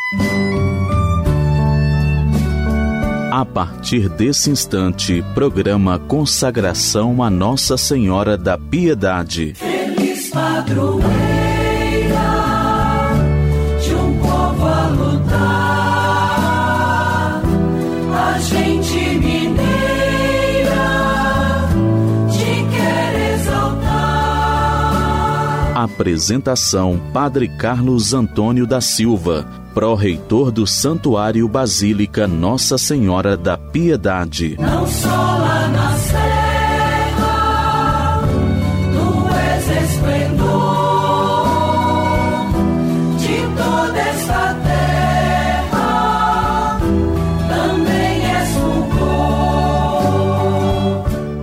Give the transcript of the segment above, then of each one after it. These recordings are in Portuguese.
A partir desse instante, programa Consagração a Nossa Senhora da Piedade. Feliz padroeira de um povo a lutar, a gente mineira te quer exaltar. Apresentação: Padre Carlos Antônio da Silva, pró-reitor do Santuário Basílica Nossa Senhora da Piedade. Não só lá na serra, tu és esplendor de toda esta terra, também és fulgor.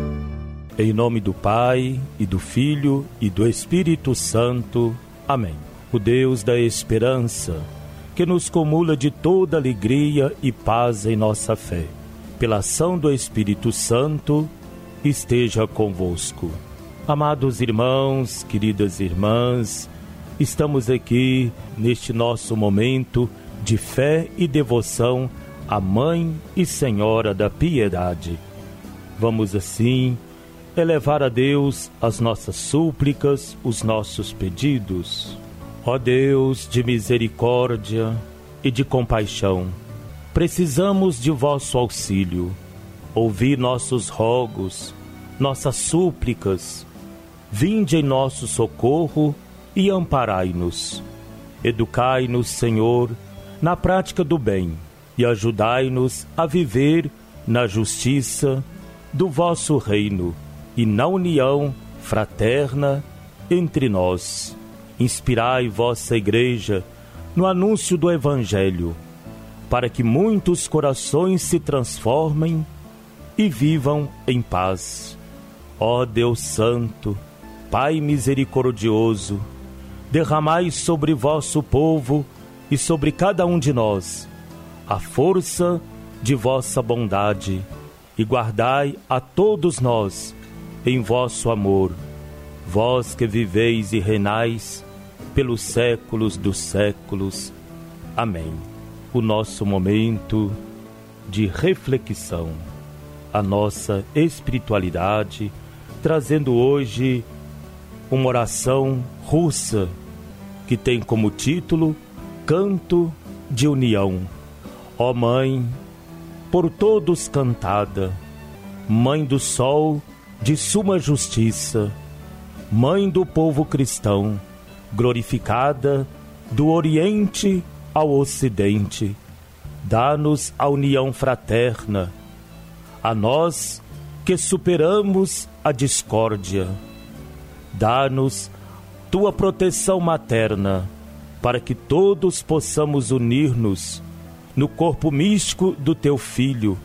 Em nome do Pai, e do Filho, e do Espírito Santo. Amém. O Deus da esperança, que nos comula de toda alegria e paz em nossa fé, pela ação do Espírito Santo, esteja convosco. Amados irmãos, queridas irmãs, estamos aqui neste nosso momento de fé e devoção à Mãe e Senhora da Piedade. Vamos assim elevar a Deus as nossas súplicas, os nossos pedidos. Ó Deus de misericórdia e de compaixão, precisamos de vosso auxílio. Ouvi nossos rogos, nossas súplicas. Vinde em nosso socorro e amparai-nos. Educai-nos, Senhor, na prática do bem e ajudai-nos a viver na justiça do vosso reino e na união fraterna entre nós. Inspirai vossa Igreja no anúncio do Evangelho, para que muitos corações se transformem e vivam em paz. Ó Deus Santo, Pai misericordioso, derramai sobre vosso povo e sobre cada um de nós a força de vossa bondade e guardai a todos nós em vosso amor, vós que viveis e reinais pelos séculos dos séculos. Amém. O nosso momento de reflexão, a nossa espiritualidade, trazendo hoje uma oração russa que tem como título Canto de União. Ó Mãe, por todos cantada, Mãe do Sol de suma justiça, Mãe do povo cristão, glorificada do Oriente ao Ocidente, dá-nos a união fraterna, a nós que superamos a discórdia. Dá-nos tua proteção materna, para que todos possamos unir-nos no corpo místico do teu Filho,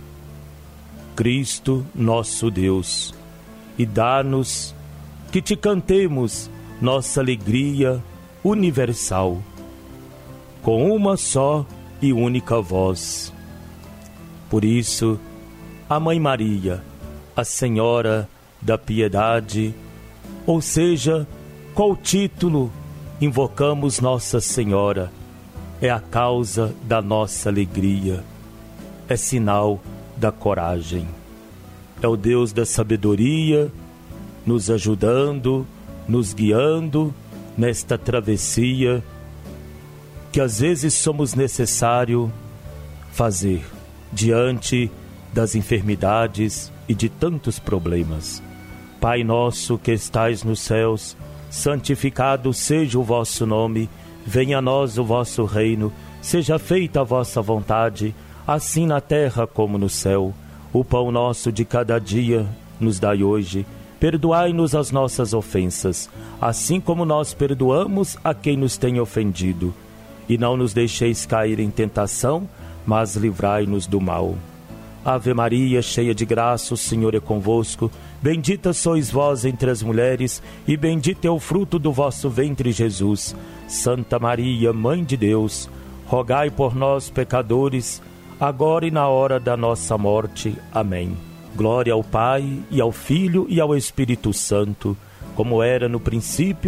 Cristo nosso Deus, e dá-nos que te cantemos nossa alegria universal, com uma só e única voz. Por isso, a Mãe Maria, a Senhora da Piedade, ou seja, qual título invocamos Nossa Senhora, é a causa da nossa alegria, é sinal da coragem. É o Deus da sabedoria, nos ajudando, nos guiando nesta travessia que às vezes somos necessário fazer diante das enfermidades e de tantos problemas. Pai nosso que estais nos céus, santificado seja o vosso nome, venha a nós o vosso reino, seja feita a vossa vontade, assim na terra como no céu. O pão nosso de cada dia nos dai hoje. Perdoai-nos as nossas ofensas, assim como nós perdoamos a quem nos tem ofendido. E não nos deixeis cair em tentação, mas livrai-nos do mal. Ave Maria, cheia de graça, o Senhor é convosco. Bendita sois vós entre as mulheres, e bendito é o fruto do vosso ventre, Jesus. Santa Maria, Mãe de Deus, rogai por nós, pecadores, agora e na hora da nossa morte. Amém. Glória ao Pai, e ao Filho, e ao Espírito Santo, como era no princípio,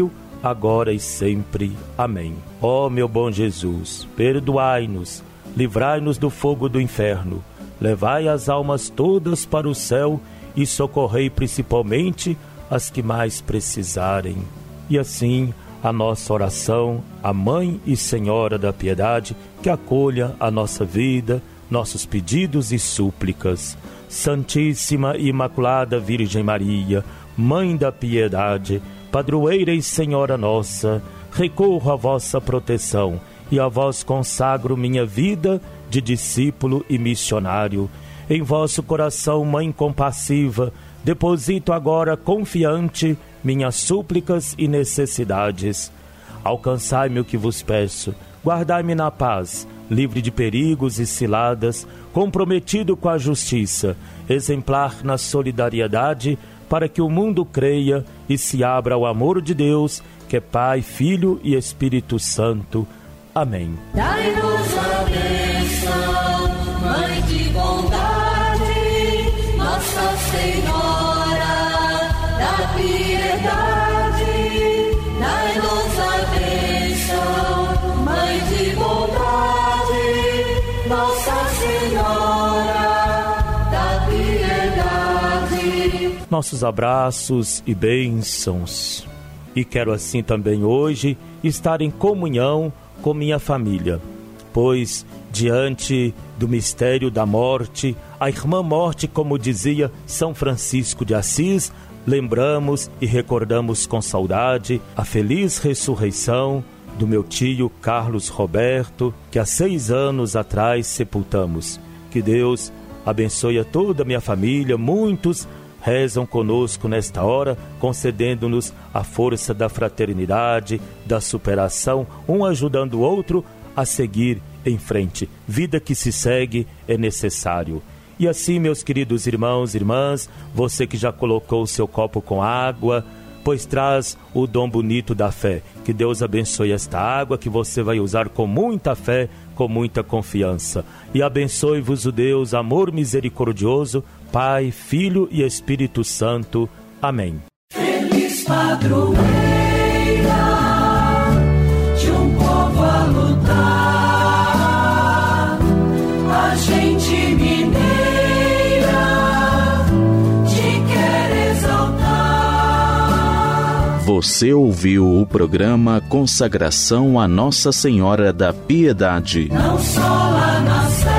agora e sempre. Amém. Ó meu bom Jesus, perdoai-nos, livrai-nos do fogo do inferno, levai as almas todas para o céu e socorrei principalmente as que mais precisarem. E assim, a nossa oração, a Mãe e Senhora da Piedade, que acolha a nossa vida, nossos pedidos e súplicas. Santíssima e Imaculada Virgem Maria, Mãe da Piedade, Padroeira e Senhora nossa, recorro à vossa proteção e a vós consagro minha vida de discípulo e missionário. Em vosso coração, Mãe compassiva, deposito agora confiante minhas súplicas e necessidades. Alcançai-me o que vos peço, guardai-me na paz, livre de perigos e ciladas, comprometido com a justiça, exemplar na solidariedade, para que o mundo creia e se abra ao amor de Deus, que é Pai, Filho e Espírito Santo. Amém. Dai-nos a bênção, Mãe de bondade, Nossa Senhora da Piedade. Dai-nos a bênção, Mãe de bondade, Nossa Senhora da Piedade. Nossos abraços e bênçãos. E quero assim também hoje estar em comunhão com minha família, pois diante do mistério da morte, a irmã morte, como dizia São Francisco de Assis, lembramos e recordamos com saudade a feliz ressurreição do meu tio Carlos Roberto, que há 6 anos atrás sepultamos. Que Deus abençoe a toda a minha família. Muitos rezam conosco nesta hora, concedendo-nos a força da fraternidade, da superação, um ajudando o outro a seguir em frente. Vida que se segue é necessário. E assim, meus queridos irmãos e irmãs, você que já colocou o seu copo com água, pois traz o dom bonito da fé. Que Deus abençoe esta água que você vai usar com muita fé, com muita confiança. E abençoe-vos o Deus, amor misericordioso, Pai, Filho e Espírito Santo. Amém. Feliz padroeira de um povo a lutar, a gente mineira te quer exaltar. Você ouviu o programa Consagração a Nossa Senhora da Piedade. Não só lá na